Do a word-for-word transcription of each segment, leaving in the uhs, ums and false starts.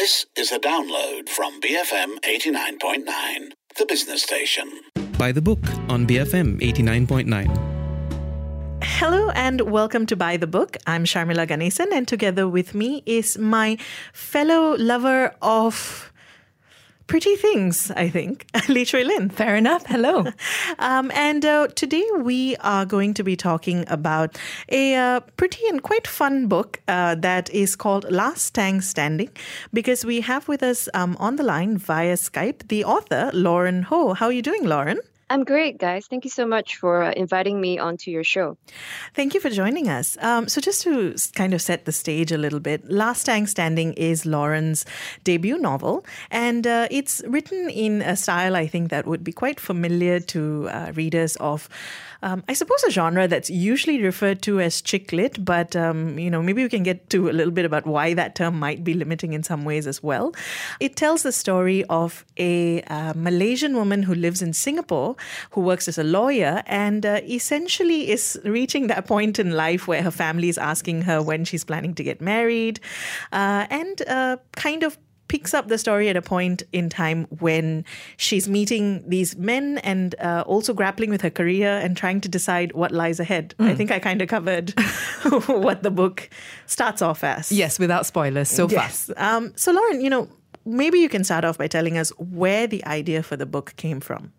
This is a download from B F M eighty-nine point nine, the business station. By the Book on B F M eighty-nine point nine. Hello and welcome to By the Book. I'm Sharmila Ganesan, and together with me is my fellow lover of pretty things, I think, Lee Chui Lin. Fair enough. Hello. um, and uh, today we are going to be talking about a uh, pretty and quite fun book uh, that is called Last Tang Standing, because we have with us um, on the line via Skype the author, Lauren Ho. How are you doing, Lauren? I'm great, guys. Thank you so much for uh, inviting me onto your show. Thank you for joining us. Um, so just to kind of set the stage a little bit, Last Tang Standing is Lauren's debut novel, and uh, it's written in a style I think that would be quite familiar to uh, readers of, um, I suppose, a genre that's usually referred to as chick lit, but um, you know, maybe we can get to a little bit about why that term might be limiting in some ways as well. It tells the story of a uh, Malaysian woman who lives in Singapore, who works as a lawyer and uh, essentially is reaching that point in life where her family is asking her when she's planning to get married, uh, and uh, kind of picks up the story at a point in time when she's meeting these men and uh, also grappling with her career and trying to decide what lies ahead. Mm. I think I kind of covered what the book starts off as. Yes, without spoilers so far. Yes. Um, so Lauren, you know, maybe you can start off by telling us where the idea for the book came from.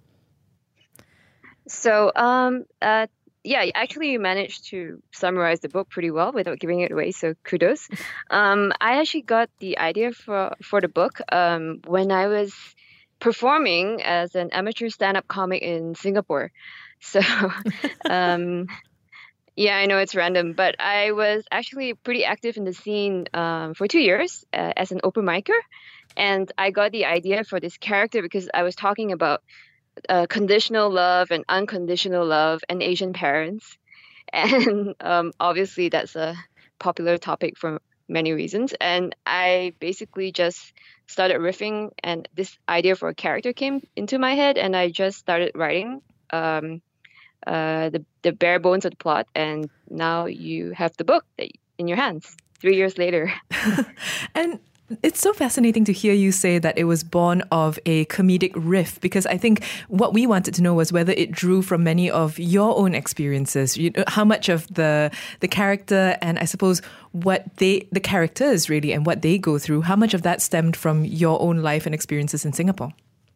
So, um, uh, yeah, actually you managed to summarize the book pretty well without giving it away, so kudos. Um, I actually got the idea for, for the book um, when I was performing as an amateur stand-up comic in Singapore. So, um, yeah, I know it's random, but I was actually pretty active in the scene um, for two years uh, as an open micer. And I got the idea for this character because I was talking about Uh, conditional love and unconditional love and Asian parents. And um, obviously that's a popular topic for many reasons. And I basically just started riffing and this idea for a character came into my head and I just started writing um, uh, the, the bare bones of the plot. And now you have the book in your hands three years later. And it's so fascinating to hear you say that it was born of a comedic riff, because I think what we wanted to know was whether it drew from many of your own experiences. You know, how much of the the character and I suppose what they the characters really and what they go through, how much of that stemmed from your own life and experiences in Singapore?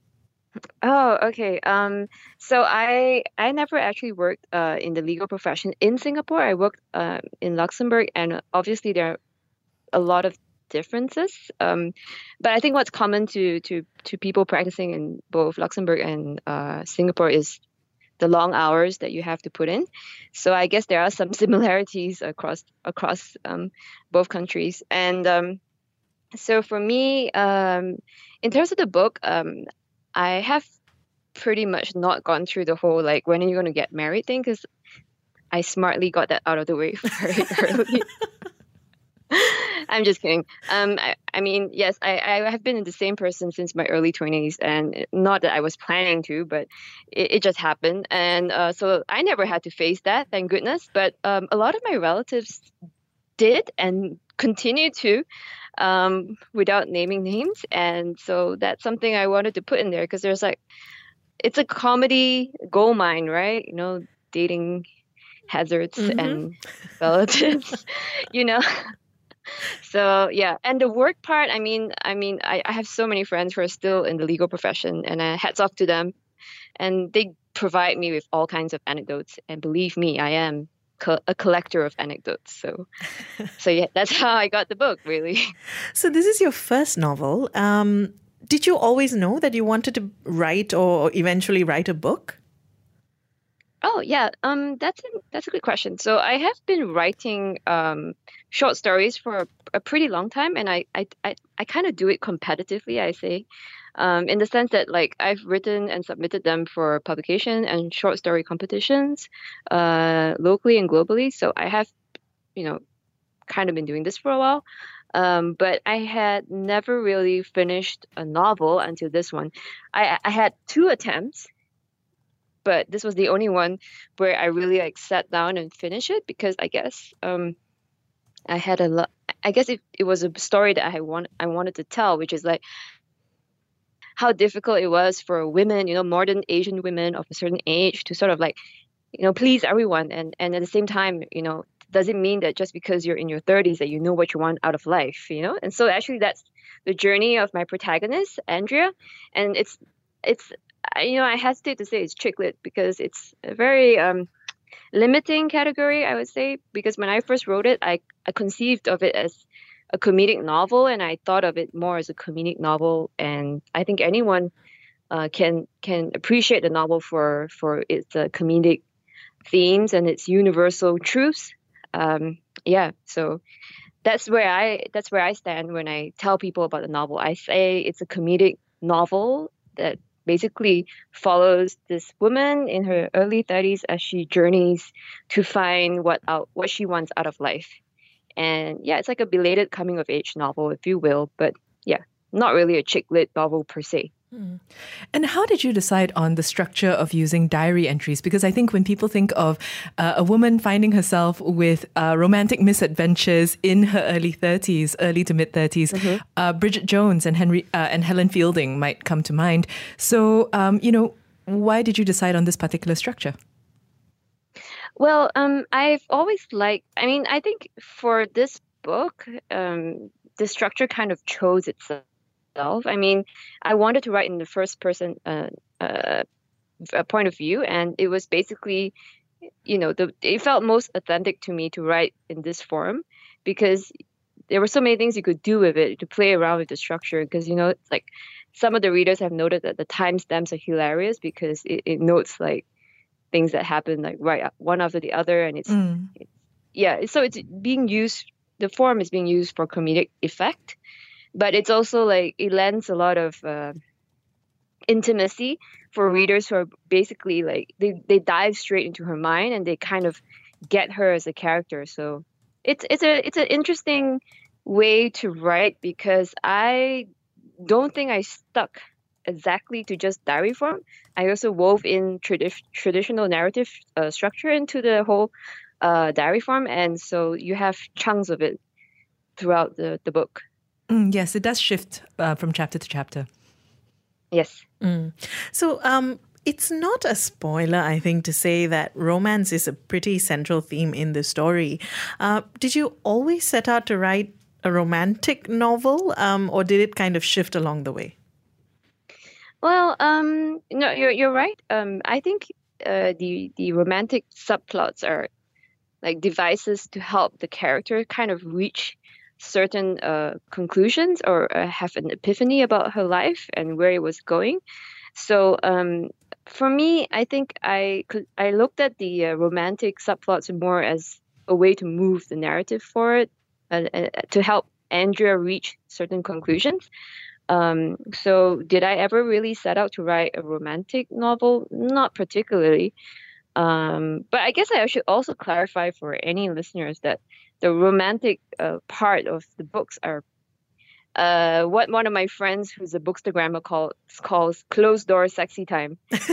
Oh, okay. Um, so I I never actually worked uh, in the legal profession in Singapore. I worked uh, in Luxembourg, and obviously there are a lot of differences. Um, but I think what's common to, to, to people practicing in both Luxembourg and uh, Singapore is the long hours that you have to put in. So I guess there are some similarities across across um, both countries. And um, so for me, um, in terms of the book, um, I have pretty much not gone through the whole like when are you going to get married thing, because I smartly got that out of the way very early. I'm just kidding. Um, I, I mean, yes, I, I have been the same person since my early twenties, and not that I was planning to, but it, it just happened. And uh, so I never had to face that, thank goodness. But um, a lot of my relatives did and continue to, um, without naming names. And so that's something I wanted to put in there because there's like, it's a comedy gold mine, right? You know, dating hazards mm-hmm. and relatives, you know. So yeah, and the work part, I mean, I mean, I, I have so many friends who are still in the legal profession, and uh, hats off to them. And they provide me with all kinds of anecdotes, and believe me, I am co- a collector of anecdotes. So, so yeah, that's how I got the book, really. So this is your first novel. Um, did you always know that you wanted to write or eventually write a book? Oh yeah, um, that's a, that's a good question. So I have been writing um, short stories for a, a pretty long time, and I I I, I kind of do it competitively, I say, um, in the sense that like I've written and submitted them for publication and short story competitions, uh, locally and globally. So I have, you know, kind of been doing this for a while. Um, but I had never really finished a novel until this one. I, I had two attempts. But this was the only one where I really like sat down and finished it because I guess um, I had a lot. I guess it, it was a story that I want I wanted to tell, which is like how difficult it was for women, you know, modern Asian women of a certain age to sort of like, you know, please everyone. And, and at the same time, you know, doesn't mean that just because you're in your thirties that you know what you want out of life, you know? And so actually that's the journey of my protagonist, Andrea. And it's, it's, you know, I hesitate to say it's chick lit because it's a very um, limiting category, I would say, because when I first wrote it, I, I conceived of it as a comedic novel, and I thought of it more as a comedic novel. And I think anyone uh, can can appreciate the novel for for its uh, comedic themes and its universal truths. Um, yeah, so that's where I that's where I stand when I tell people about the novel. I say it's a comedic novel that basically follows this woman in her early thirties as she journeys to find what out what she wants out of life. And yeah, it's like a belated coming of age novel, if you will. But yeah, not really a chick lit novel per se. Mm. And how did you decide on the structure of using diary entries? Because I think when people think of uh, a woman finding herself with uh, romantic misadventures in her early thirties, early to mid thirties, mm-hmm. uh, Bridget Jones and Henry uh, and Helen Fielding might come to mind. So, um, you know, why did you decide on this particular structure? Well, um, I've always liked, I mean, I think for this book, um, the structure kind of chose itself. I mean, I wanted to write in the first person uh, uh, point of view, and it was basically, you know, the it felt most authentic to me to write in this form because there were so many things you could do with it, to play around with the structure. Because, you know, it's like some of the readers have noted that the timestamps are hilarious because it, it notes like things that happen like right one after the other, and it's, mm. it's yeah so it's being used, the form is being used for comedic effect, but it's also like it lends a lot of uh, intimacy for readers who are basically like they, they dive straight into her mind and they kind of get her as a character. So it's it's a it's an interesting way to write because I don't think I stuck exactly to just diary form. I also wove in tradi- traditional narrative uh, structure into the whole uh, diary form. And so you have chunks of it throughout the, the book. Mm, yes, it does shift uh, from chapter to chapter. Yes. Mm. So um, it's not a spoiler, I think, to say that romance is a pretty central theme in the story. Uh, did you always set out to write a romantic novel, um, or did it kind of shift along the way? Well, um, no, you're you're right. Um, I think uh, the the romantic subplots are like devices to help the character kind of reach certain uh, conclusions or uh, have an epiphany about her life and where it was going. So um, for me, I think I could I looked at the uh, romantic subplots more as a way to move the narrative forward, uh, uh, to help Andrea reach certain conclusions. Um, so did I ever really set out to write a romantic novel? Not particularly. Um, but I guess I should also clarify for any listeners that the romantic uh, part of the books are uh, what one of my friends who's a bookstagrammer calls, calls closed door sexy time.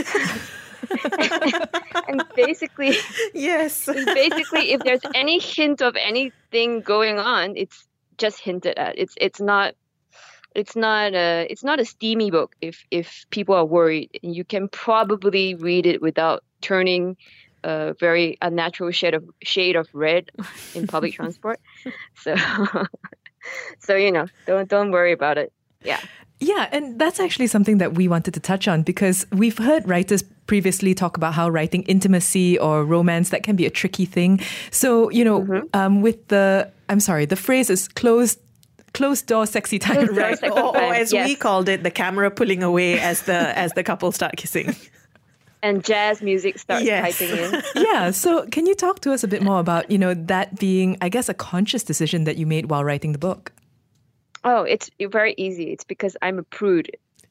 And basically, yes, basically, if there's any hint of anything going on, it's just hinted at. It's it's not. It's not a it's not a steamy book if if people are worried. You can probably read it without turning a very unnatural shade of shade of red in public transport. So so you know, don't don't worry about it. Yeah. Yeah, and that's actually something that we wanted to touch on because we've heard writers previously talk about how writing intimacy or romance, that can be a tricky thing. So, you know, mm-hmm. um, with the I'm sorry, the phrase is closed Closed door sexy time, Closed right? sexy Or, or as yes. we called it, the camera pulling away as the as the couple start kissing. And jazz music starts yes. piping in. Yeah. So can you talk to us a bit more about, you know, that being, I guess, a conscious decision that you made while writing the book? Oh, it's very easy. It's because I'm a prude.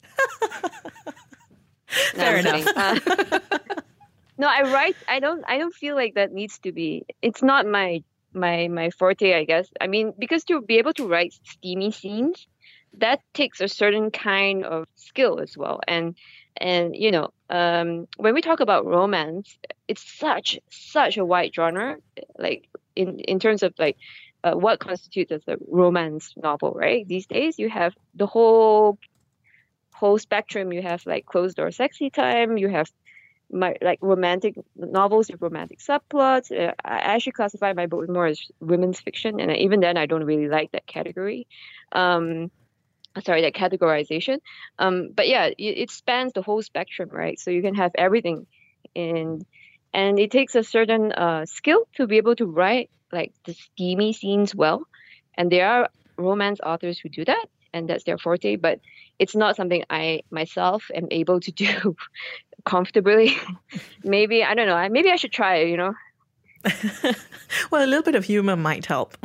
No, Fair enough. Uh, no, I write. I don't. I don't feel like that needs to be. It's not my. my my forte, I guess. I mean, because to be able to write steamy scenes, that takes a certain kind of skill as well. And and you know, um, when we talk about romance, it's such such a wide genre. Like in in terms of like uh, what constitutes as a romance novel, right? These days, you have the whole whole spectrum. You have like closed door sexy time. You have my like romantic novels with romantic subplots. Uh, I actually classify my book more as women's fiction, and even then, I don't really like that category. Um, sorry, that categorization. Um, but yeah, it, it spans the whole spectrum, right? So you can have everything, and and it takes a certain uh, skill to be able to write like the steamy scenes well. And there are romance authors who do that, and that's their forte. But it's not something I myself am able to do comfortably. Maybe, I don't know, maybe I should try it, you know. Well, a little bit of humor might help.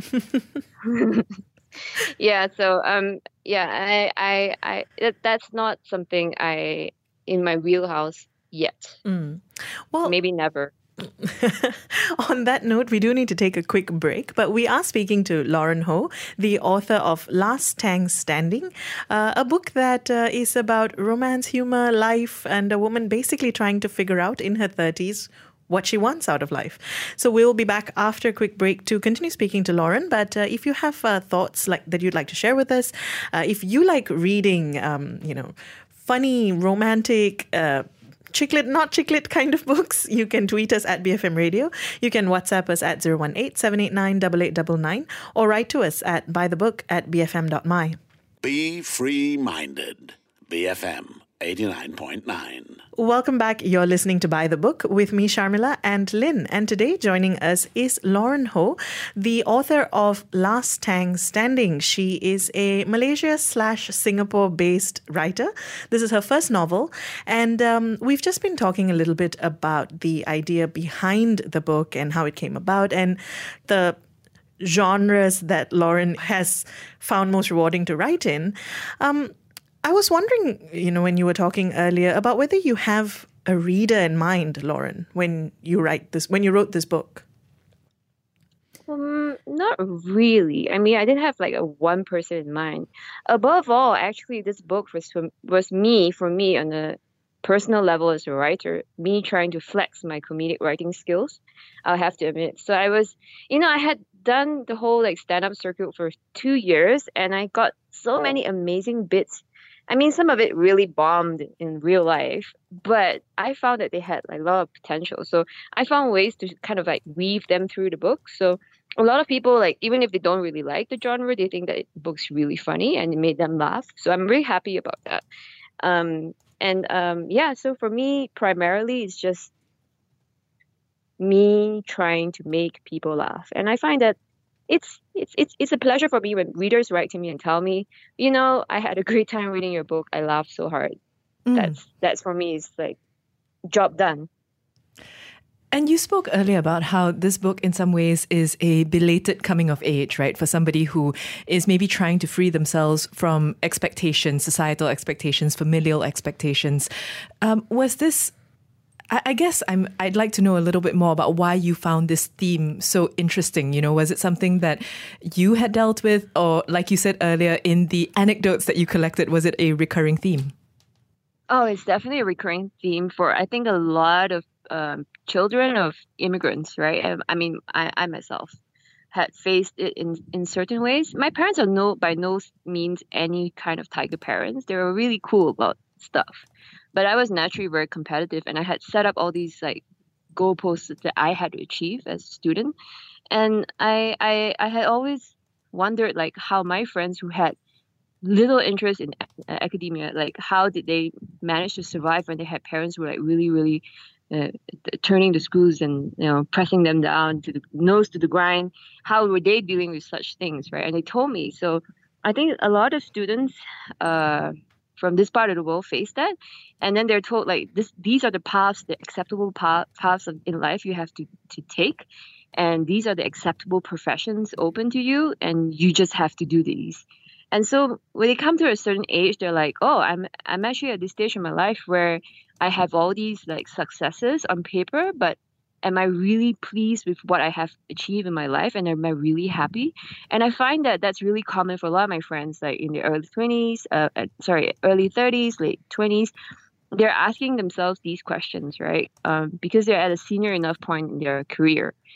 Yeah, so um yeah, I I I that, that's not something I in my wheelhouse yet. Mm. Well, maybe never. On that note, we do need to take a quick break, but we are speaking to Lauren Ho, the author of Last Tang Standing, uh, a book that uh, is about romance, humor, life, and a woman basically trying to figure out in her thirties what she wants out of life. So we'll be back after a quick break to continue speaking to Lauren. But uh, if you have uh, thoughts like that you'd like to share with us, uh, if you like reading, um, you know, funny, romantic, uh, Chicklet, not chicklet kind of books, you can tweet us at B F M Radio. You can WhatsApp us at zero one eight, seven eight nine, eight eight nine nine or write to us at buythebook at b f m dot m y. Be free-minded. B F M eighty-nine point nine. Welcome back. You're listening to Buy the Book with me, Sharmila, and Lynn. And today joining us is Lauren Ho, the author of Last Tang Standing. She is a Malaysia slash Singapore-based writer. This is her first novel. And um, we've just been talking a little bit about the idea behind the book and how it came about and the genres that Lauren has found most rewarding to write in. Um, I was wondering, you know, when you were talking earlier about whether you have a reader in mind, Lauren, when you write this, when you wrote this book. Um, not really. I mean, I didn't have like a one person in mind. Above all, actually, this book was for, was me, for me, on a personal level as a writer, me trying to flex my comedic writing skills, I'll have to admit. So I was, you know, I had done the whole like stand-up circuit for two years, and I got so many amazing bits. I mean, some of it really bombed in real life, but I found that they had like a lot of potential. So I found ways to kind of like weave them through the book. So a lot of people, like, even if they don't really like the genre, they think that the book's really funny and it made them laugh. So I'm really happy about that. Um, and um, yeah, so for me, primarily, it's just me trying to make people laugh. And I find that It's it's it's it's a pleasure for me when readers write to me and tell me, you know, I had a great time reading your book. I laughed so hard. Mm. That's that's for me is like job done. And you spoke earlier about how this book in some ways is a belated coming of age, right? For somebody who is maybe trying to free themselves from expectations, societal expectations, familial expectations. Um, was this I guess I'm, I'd like to know a little bit more about why you found this theme so interesting. You know, was it something that you had dealt with, or like you said earlier, in the anecdotes that you collected, was it a recurring theme? Oh, it's definitely a recurring theme for, I think, a lot of um, children of immigrants, right? I, I mean, I, I myself had faced it in, in certain ways. My parents are no by no means any kind of tiger parents. They were really cool about stuff. But I was naturally very competitive, and I had set up all these like goalposts that I had to achieve as a student. And I, I, I had always wondered like how my friends who had little interest in academia, like how did they manage to survive when they had parents who were like really, really uh, turning the screws and, you know, pressing them down to the nose to the grind. How were they dealing with such things, right? And they told me. So I think a lot of students, uh, from this part of the world face that, and then they're told like this these are the paths, the acceptable path, paths of, in life you have to to take, and these are the acceptable professions open to you, and you just have to do these. And so when they come to a certain age, they're like, oh, I'm I'm actually at this stage in my life where I have all these like successes on paper, but am I really pleased with what I have achieved in my life? And am I really happy? And I find that that's really common for a lot of my friends, like in their early twenties, uh, sorry, early thirties, late twenties. They're asking themselves these questions, right? Um, because they're at a senior enough point in their career.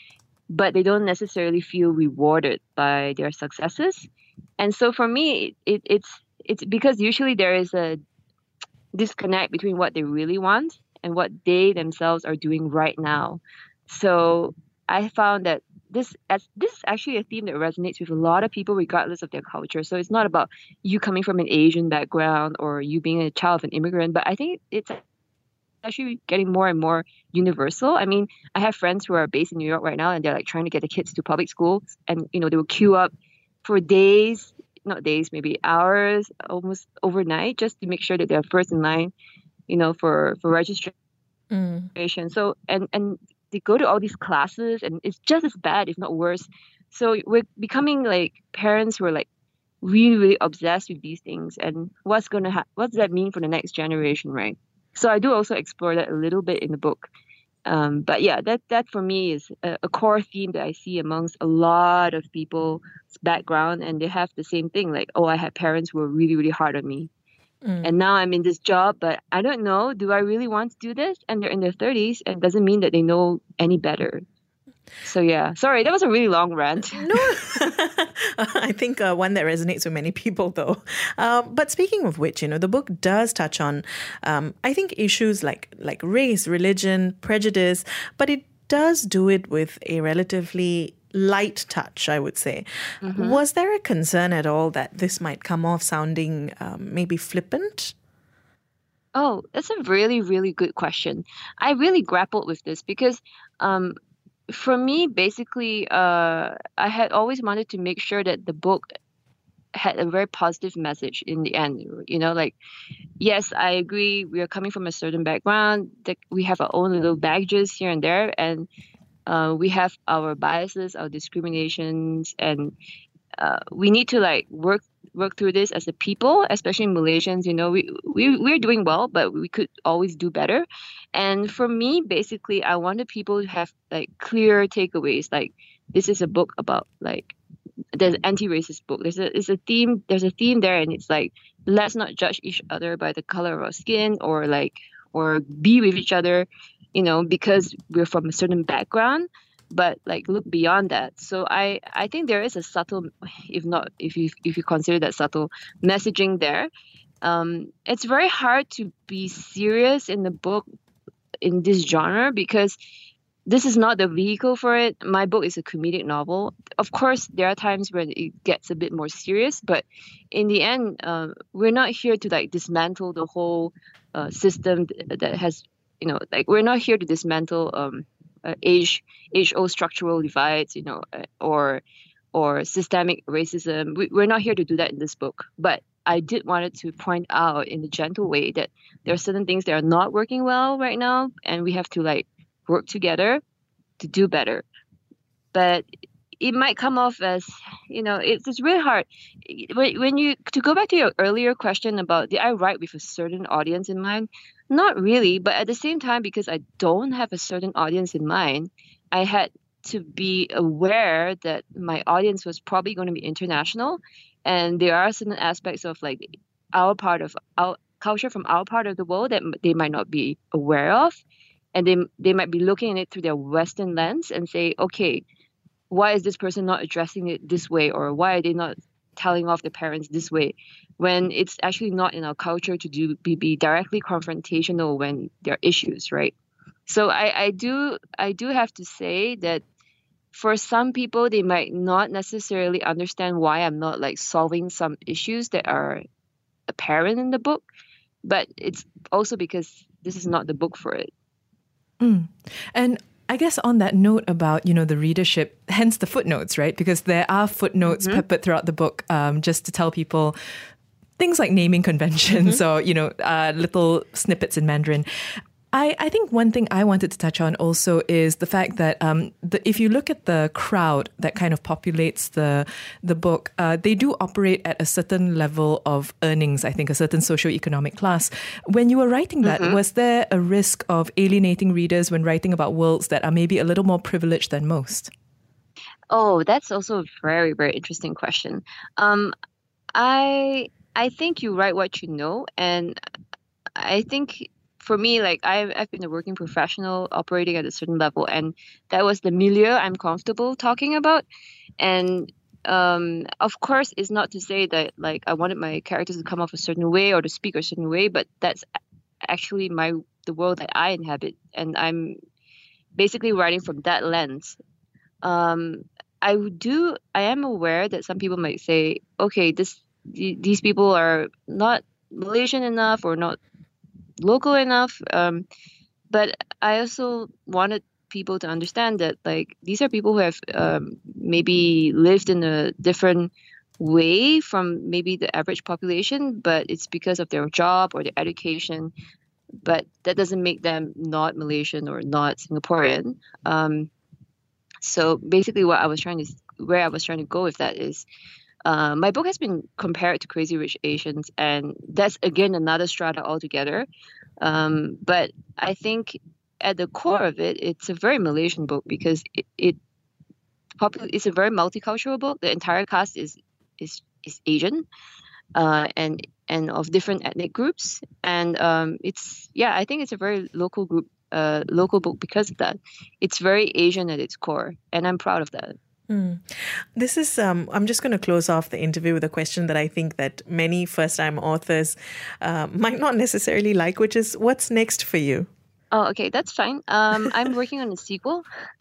but they don't necessarily feel rewarded by their successes. And so for me, it, it's it's because usually there is a disconnect between what they really want and what they themselves are doing right now. So I found that this as this is actually a theme that resonates with a lot of people regardless of their culture. So it's not about you coming from an Asian background or you being a child of an immigrant, but I think it's actually getting more and more universal. I mean, I have friends who are based in New York right now, and they're like trying to get the kids to public school, and you know they will queue up for days, not days, maybe hours, almost overnight, just to make sure that they're first in line, you know, for for registration. Mm. So and and they go to all these classes, and it's just as bad, if not worse. So we're becoming like parents who are like really, really obsessed with these things, and what's gonna ha- what does that mean for the next generation, right? So I do also explore that a little bit in the book. Um, but yeah, that that for me is a, a core theme that I see amongst a lot of people's background, and they have the same thing, like, oh, I had parents who were really, really hard on me. And now I'm in this job, but I don't know, do I really want to do this? And they're in their thirties, and it doesn't mean that they know any better. So yeah, sorry, that was a really long rant. No, I think uh, one that resonates with many people, though. Uh, but speaking of which, you know, the book does touch on, um, I think, issues like like race, religion, prejudice, but it does do it with a relatively light touch, I would say. Mm-hmm. Was there a concern at all that this might come off sounding um, maybe flippant? Oh, that's a really, really good question. I really grappled with this because um, for me, basically, uh, I had always wanted to make sure that the book had a very positive message in the end. You know, like, yes, I agree, we are coming from a certain background, that we have our own little baggages here and there, and uh, we have our biases, our discriminations, and uh, we need to like work work through this as a people, especially Malaysians. You know, we, we, we're doing well, but we could always do better. And for me, basically, I wanted people to have like clear takeaways. Like, this is a book about like, there's an anti-racist book. There's a, it's a theme, there's a theme there, and it's like, let's not judge each other by the color of our skin, or like, or be with each other, you know, because we're from a certain background. But like, look beyond that. So I, I think there is a subtle, if not, if you if you consider that subtle messaging there. Um, it's very hard to be serious in the book in this genre because this is not the vehicle for it. My book is a comedic novel. Of course, there are times when it gets a bit more serious, but in the end, uh, we're not here to like dismantle the whole uh, system that has, you know, like we're not here to dismantle. Um, Uh, age age old structural divides, you know, uh, or or systemic racism. We, we're not here to do that in this book. But I did wanted to point out in a gentle way that there are certain things that are not working well right now, and we have to like work together to do better. But it might come off as, you know, it's, it's really hard. When, when you, to go back to your earlier question about, did I write with a certain audience in mind? Not really, but at the same time, because I don't have a certain audience in mind, I had to be aware that my audience was probably going to be international. And there are certain aspects of like our part of our culture from our part of the world that they might not be aware of. And they, they might be looking at it through their Western lens and say, okay, why is this person not addressing it this way? Or why are they not telling off the parents this way? When it's actually not in our culture to do be, be directly confrontational when there are issues, right? So I, I do I do have to say that for some people, they might not necessarily understand why I'm not like solving some issues that are apparent in the book, but it's also because this is not the book for it. Mm. And I guess on that note about, you know, the readership, hence the footnotes, right? Because there are footnotes mm-hmm. peppered throughout the book um, just to tell people things like naming conventions mm-hmm. or, you know, uh, little snippets in Mandarin. I, I think one thing I wanted to touch on also is the fact that um, the, if you look at the crowd that kind of populates the the book, uh, they do operate at a certain level of earnings, I think, a certain socioeconomic class. When you were writing that, mm-hmm. was there a risk of alienating readers when writing about worlds that are maybe a little more privileged than most? Oh, that's also a very, very interesting question. Um, I I think you write what you know, and I think for me, like I've, I've been a working professional operating at a certain level, and that was the milieu I'm comfortable talking about. And um, of course, it's not to say that like I wanted my characters to come off a certain way or to speak a certain way, but that's actually my the world that I inhabit, and I'm basically writing from that lens. Um, I do. I am aware that some people might say, okay, this these people are not Malaysian enough or not local enough. Um, but I also wanted people to understand that like these are people who have um, maybe lived in a different way from maybe the average population, but it's because of their job or their education. But that doesn't make them not Malaysian or not Singaporean. Um, so basically, what I was trying to where I was trying to go with that is. Uh, my book has been compared to Crazy Rich Asians, and that's, again, another strata altogether. Um, but I think at the core of it, it's a very Malaysian book because it, it it's a very multicultural book. The entire cast is is, is Asian uh, and and of different ethnic groups. And um, it's, yeah, I think it's a very local group, uh, local book because of that. It's very Asian at its core, and I'm proud of that. Mm. This is, um, I'm just going to close off the interview with a question that I think that many first-time authors uh, might not necessarily like, which is, what's next for you? Oh, okay, that's fine. Um, I'm working on a sequel.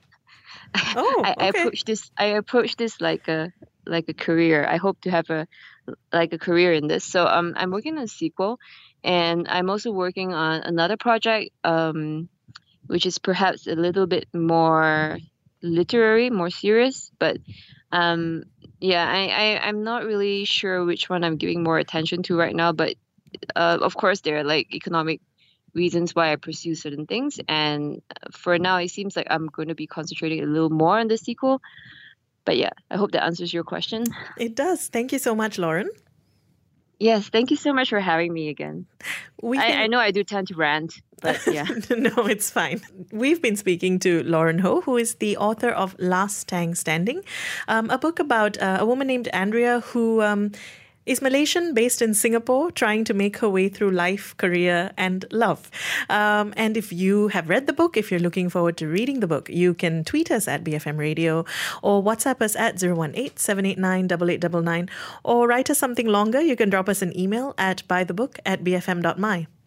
Oh, I, okay. I approach this. I approach this like a like a career. I hope to have a like a career in this. So um, I'm working on a sequel, and I'm also working on another project, um, which is perhaps a little bit more literary, more serious, but um yeah I, I i'm not really sure which one I'm giving more attention to right now, but uh, of course there are like economic reasons why I pursue certain things, and for now it seems like I'm going to be concentrating a little more on the sequel. But yeah, I hope that answers your question. It does. Thank you so much, Lauren. Yes, thank you so much for having me again. We I, can... I know I do tend to rant, but yeah. No, it's fine. We've been speaking to Lauren Ho, who is the author of Last Tang Standing, um, a book about uh, a woman named Andrea who um, is Malaysian, based in Singapore, trying to make her way through life, career, and love. Um, and if you have read the book, if you're looking forward to reading the book, you can tweet us at B F M Radio or WhatsApp us at zero one eight, seven eight nine, eight eight nine nine, or write us something longer. You can drop us an email at buythebook at b f m dot m y.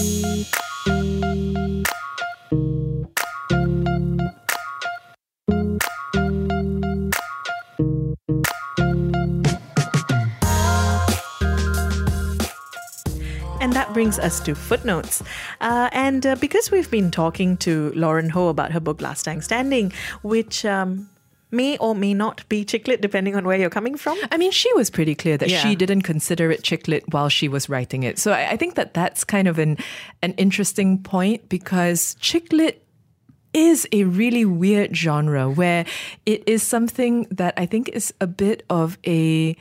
And that brings us to footnotes. Uh, and uh, because we've been talking to Lauren Ho about her book Last Tang Standing, which um, may or may not be chick lit depending on where you're coming from. I mean, she was pretty clear that Yeah. she didn't consider it chick lit while she was writing it. So I, I think that that's kind of an, an interesting point, because chick lit is a really weird genre where it is something that I think is a bit of a...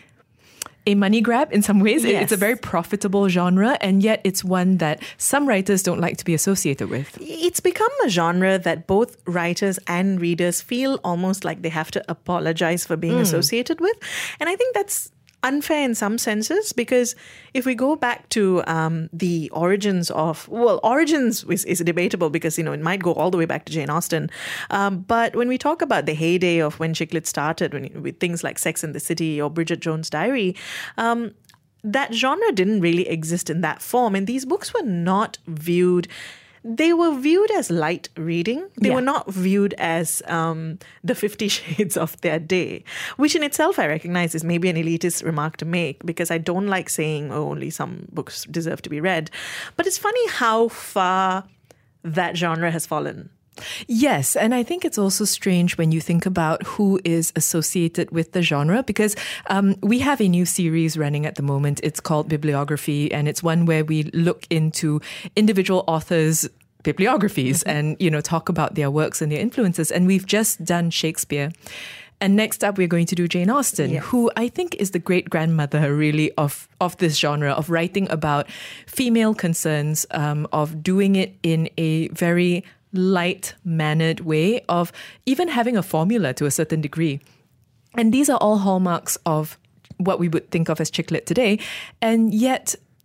a money grab in some ways. Yes. It's a very profitable genre, and yet it's one that some writers don't like to be associated with. It's become a genre that both writers and readers feel almost like they have to apologize for being associated with. And I think that's unfair in some senses, because if we go back to um, the origins of, well, origins is, is debatable because, you know, it might go all the way back to Jane Austen. Um, but when we talk about the heyday of when chick lit started, when, with things like Sex and the City or Bridget Jones' Diary, um, that genre didn't really exist in that form. And these books were not viewed... They were viewed as light reading. They Yeah. were not viewed as um, the Fifty Shades of their day, which in itself I recognize is maybe an elitist remark to make, because I don't like saying, oh, only some books deserve to be read. But it's funny how far that genre has fallen. Yes, and I think it's also strange when you think about who is associated with the genre, because um, we have a new series running at the moment. It's called Bibliography, and it's one where we look into individual authors' bibliographies mm-hmm. and, you know, talk about their works and their influences. And we've just done Shakespeare. And next up, we're going to do Jane Austen, Yeah. who I think is the great-grandmother, really, of, of this genre, of writing about female concerns, um, of doing it in a very light-mannered way, of even having a formula to a certain degree. And these are all hallmarks of what we would think of as chick lit today. And yet,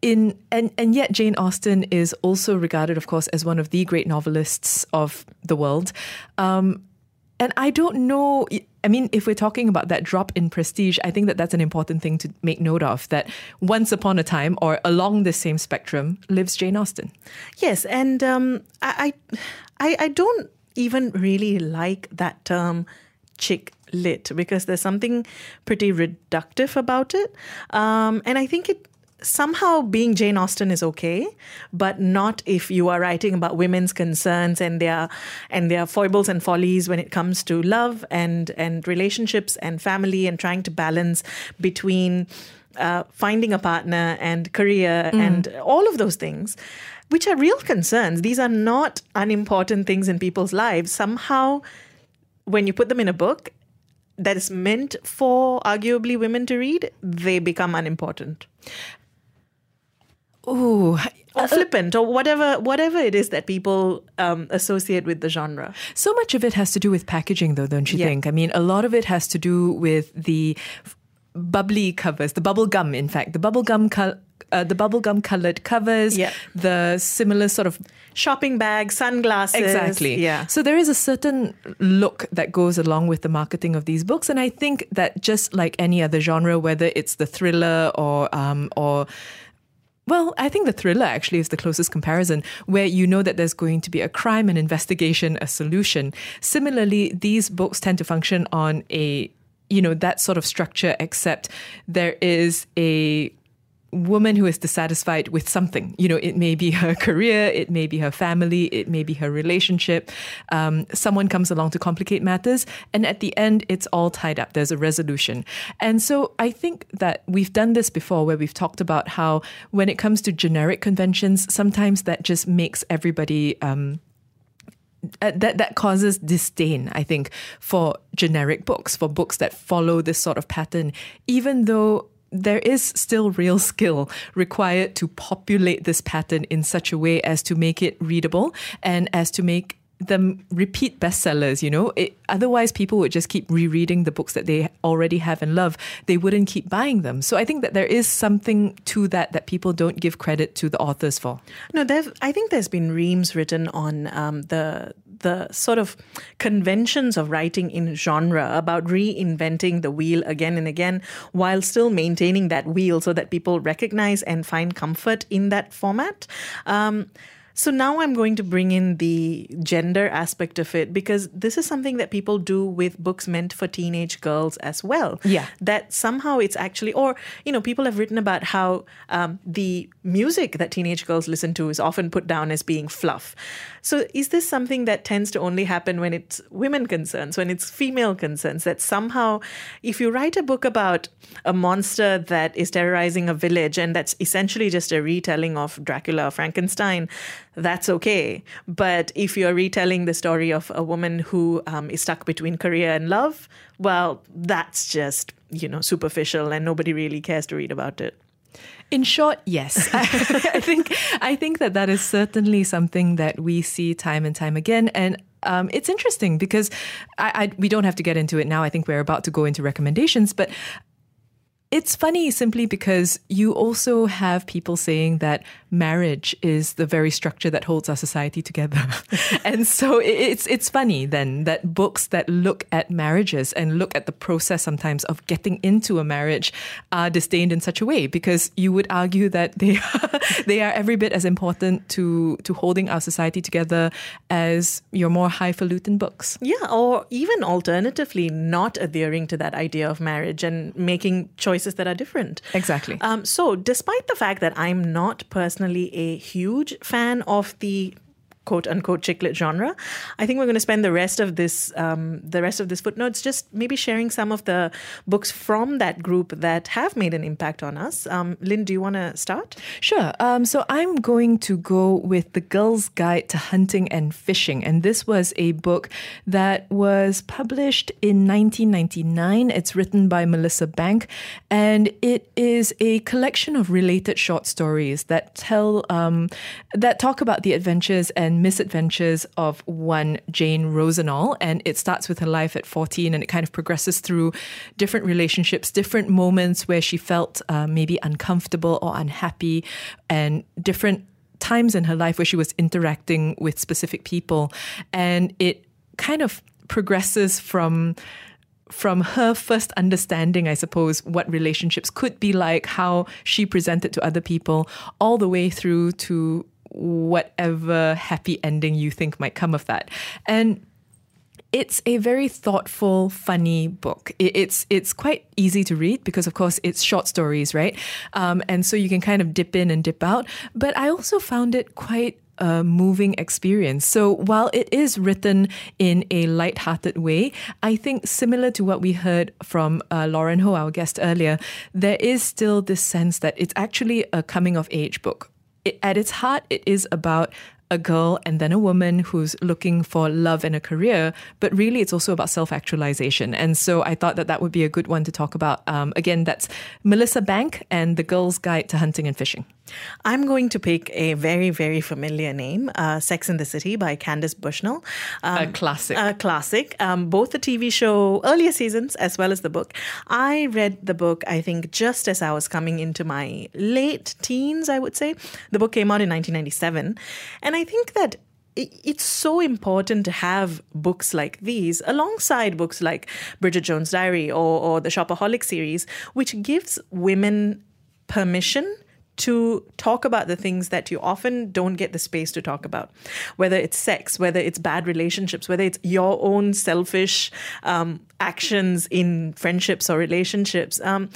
in and, and yet Jane Austen is also regarded, of course, as one of the great novelists of the world. Um, and I don't know, I mean, if we're talking about that drop in prestige, I think that that's an important thing to make note of, that once upon a time or along the same spectrum lives Jane Austen. Yes, and um, I, I, I don't even really like that term chick lit, because there's something pretty reductive about it. Um, and I think it somehow being Jane Austen is okay, but not if you are writing about women's concerns and their and their foibles and follies when it comes to love and and relationships and family, and trying to balance between uh, finding a partner and career mm. and all of those things, which are real concerns. These are not unimportant things in people's lives. Somehow, when you put them in a book that is meant for arguably women to read, they become unimportant. Ooh, or flippant, or whatever whatever it is that people um, associate with the genre. So much of it has to do with packaging, though, don't you yeah. think? I mean, a lot of it has to do with the bubbly covers, the bubble gum, in fact, the bubble gum co- uh, the bubblegum coloured covers, yeah. the similar sort of shopping bags, sunglasses. Exactly. Yeah. So there is a certain look that goes along with the marketing of these books. And I think that just like any other genre, whether it's the thriller or um, or Well, I think the thriller actually is the closest comparison, where you know that there's going to be a crime, an investigation, a solution. Similarly, these books tend to function on a, you know, that sort of structure, except there is a woman who is dissatisfied with something. You know, it may be her career, it may be her family, it may be her relationship. Um, someone comes along to complicate matters, and at the end, it's all tied up. There's a resolution. And so I think that we've done this before, where we've talked about how when it comes to generic conventions, sometimes that just makes everybody... Um, Uh, that that causes disdain, I think, for generic books, for books that follow this sort of pattern, even though there is still real skill required to populate this pattern in such a way as to make it readable and as to make them repeat bestsellers, you know. It, otherwise, people would just keep rereading the books that they already have and love. They wouldn't keep buying them. So I think that there is something to that that people don't give credit to the authors for. No, I think there's been reams written on um, the the sort of conventions of writing in genre, about reinventing the wheel again and again while still maintaining that wheel so that people recognize and find comfort in that format. Um, So now I'm going to bring in the gender aspect of it, because this is something that people do with books meant for teenage girls as well. Yeah. That somehow it's actually, or, you know, people have written about how um, the music that teenage girls listen to is often put down as being fluff. So is this something that tends to only happen when it's women concerns, when it's female concerns, that somehow if you write a book about a monster that is terrorizing a village and that's essentially just a retelling of Dracula or Frankenstein, that's okay. But if you're retelling the story of a woman who um, is stuck between career and love, well, that's just, you know, superficial and nobody really cares to read about it. In short, yes. I think I think that that is certainly something that we see time and time again. And um, it's interesting because I, I, we don't have to get into it now. I think we're about to go into recommendations. But it's funny simply because you also have people saying that marriage is the very structure that holds our society together. And so it's it's funny then that books that look at marriages and look at the process sometimes of getting into a marriage are disdained in such a way, because you would argue that they are, they are every bit as important to, to holding our society together as your more highfalutin books. Yeah, or even alternatively, not adhering to that idea of marriage and making choices that are different. Exactly. Um, so despite the fact that I'm not personally a huge fan of the quote-unquote chick lit genre, I think we're going to spend the rest of this um, the rest of this footnotes just maybe sharing some of the books from that group that have made an impact on us. Um, Lynn, do you want to start? Sure. Um, so I'm going to go with The Girl's Guide to Hunting and Fishing. And this was a book that was published in nineteen ninety-nine. It's written by Melissa Bank. And it is a collection of related short stories that tell, um, that talk about the adventures and and misadventures of one Jane Rosenall. And it starts with her life at fourteen, and it kind of progresses through different relationships, different moments where she felt uh, maybe uncomfortable or unhappy, and different times in her life where she was interacting with specific people. And it kind of progresses from from her first understanding, I suppose, what relationships could be like, how she presented to other people, all the way through to whatever happy ending you think might come of that. And it's a very thoughtful, funny book. It's it's quite easy to read because, of course, it's short stories, right? Um, and so you can kind of dip in and dip out. But I also found it quite a moving experience. So while it is written in a light-hearted way, I think similar to what we heard from uh, Lauren Ho, our guest earlier, there is still this sense that it's actually a coming-of-age book. It, at its heart, it is about a girl and then a woman who's looking for love and a career, but really it's also about self-actualization. And so I thought that that would be a good one to talk about. Um, again, that's Melissa Bank and The Girl's Guide to Hunting and Fishing. I'm going to pick a very, very familiar name, uh, Sex and the City by Candace Bushnell. Um, a classic. A classic. Um, both the T V show, earlier seasons, as well as the book. I read the book, I think, just as I was coming into my late teens, I would say. The book came out in nineteen ninety-seven. And I think that it's so important to have books like these alongside books like Bridget Jones' Diary or, or the Shopaholic series, which gives women permission to talk about the things that you often don't get the space to talk about, whether it's sex, whether it's bad relationships, whether it's your own selfish um, actions in friendships or relationships. Um,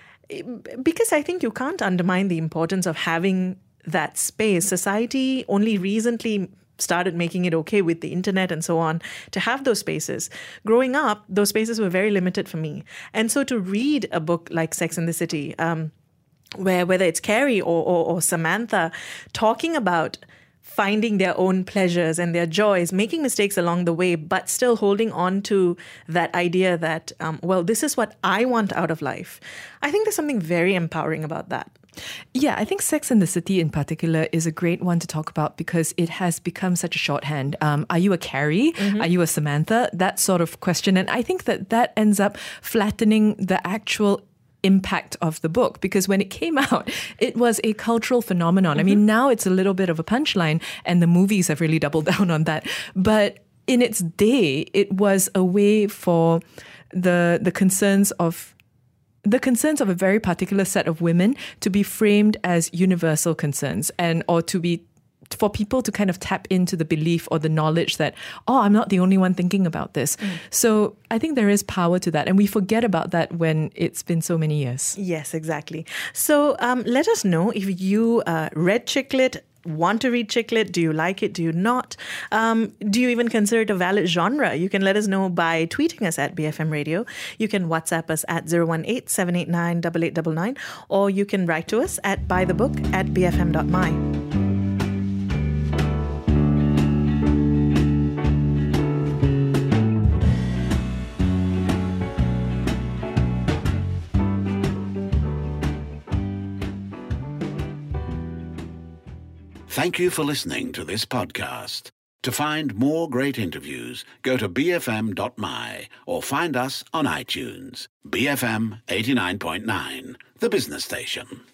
because I think you can't undermine the importance of having that space. Society only recently started making it okay with the internet and so on to have those spaces. Growing up, those spaces were very limited for me. And so to read a book like Sex and the City, um, where whether it's Carrie or, or, or Samantha talking about finding their own pleasures and their joys, making mistakes along the way, but still holding on to that idea that, um, well, this is what I want out of life. I think there's something very empowering about that. Yeah, I think Sex and the City in particular is a great one to talk about because it has become such a shorthand. Um, are you a Carrie? Mm-hmm. Are you a Samantha? That sort of question. And I think that that ends up flattening the actual impact of the book, because when it came out, it was a cultural phenomenon. Mm-hmm. I mean, now it's a little bit of a punchline, and the movies have really doubled down on that. But in its day, it was a way for the the concerns of the concerns of a very particular set of women to be framed as universal concerns, and or to be for people to kind of tap into the belief or the knowledge that, oh, I'm not the only one thinking about this. Mm. So I think there is power to that. And we forget about that when it's been so many years. Yes, exactly. So um, let us know if you uh, read Chick Lit, want to read Chick Lit. Do you like it? Do you not? Um, do you even consider it a valid genre? You can let us know by tweeting us at B F M Radio. You can WhatsApp us at zero one eight, seven eight nine, eight eight nine nine, or you can write to us at buythebook at b f m dot m y. Thank you for listening to this podcast. To find more great interviews, go to b f m dot m y or find us on iTunes. B F M eighty-nine point nine, the business station.